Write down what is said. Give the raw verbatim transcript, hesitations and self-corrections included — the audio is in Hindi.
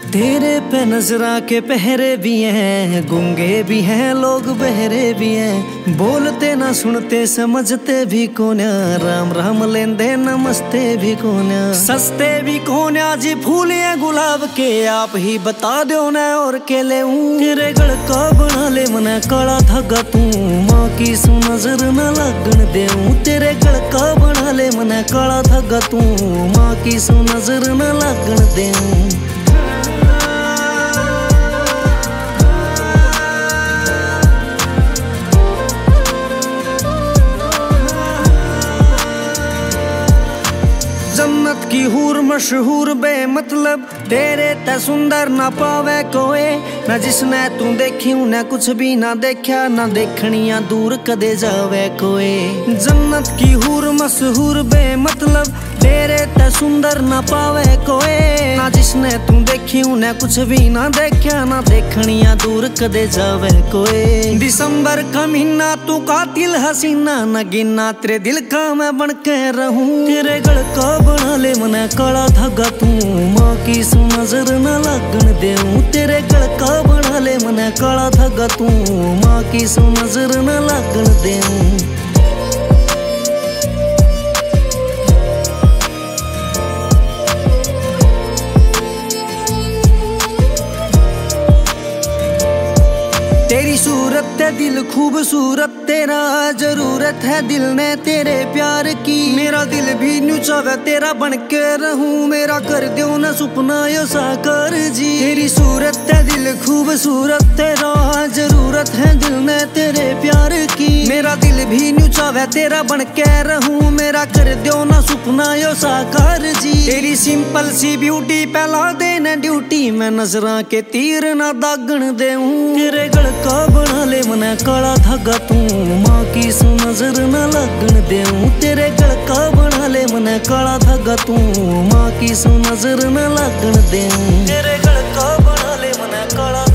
तेरे पे नजरा के पहरे भी हैं, गूंगे भी हैं लोग बहरे भी हैं, बोलते ना सुनते समझते भी कोन्या, राम राम लेंदे नमस्ते भी कोन्या, सस्ते भी कोन्या जी फूल हैं गुलाब के, आप ही बता दो ना और के ले तेरे गल का बना ले मना काला धागा तू, माँ की सु नजर न लगन देऊं, तेरे गल का बना ले मना काला धागा तू, माँ की सु नजर न लगन देऊं। जन्नत की हूर मशहूर बे मतलब, तेरे ते सुंदर ना पावे कोई, ना जिसने तू देखी न कुछ भी ना देखा, ना देखनिया दूर कदे जावे कोई। जन्नत की हूर मशहूर बे मतलब, तेरे ते सुंदर ना पावे कोई, ना जिसने तू देखी न कुछ भी ना देखा, ना देखनिया दूर कदे जावे कोई। दिसंबर का महीना तू कातिल हसीना, न गिना तेरे दिल का मैं बन के रहूं, तेरे गल का बना ले मना काला धागा तू, माँ की सु नजर न लगन देऊं, तेरे गल का बना ले मना काला धागा तू, माँ की सु नजर न लगन देऊं। तेरी सूरत है दिल खूबसूरत, तेरा जरूरत है दिल ने तेरे प्यार की, मेरा दिल भी न्यू चावे तेरा बन के रहूं, मेरा कर दो ना सुपना यो साकार जी। तेरी सूरत है दिल खूबसूरत, तेरा जरूरत है दिल ने तेरे प्यार की, मेरा दिल भी न्यू चावे तेरा बन के रहूं, मेरा कर दो ना सुपना यो साकार जी। तेरी सिंपल सी ब्यूटी पहला देना ड्यूटी, मैं नजरा के तीर ना दागन देऊं, तेरे गल का बना ले मना काला धागा तू, माँ की सु नजर न लगन देऊं, तेरे गल का बना ले मना काला धागा तू, माँ की सु नजर न लगन देऊं, तेरे गल का बना ले मना काला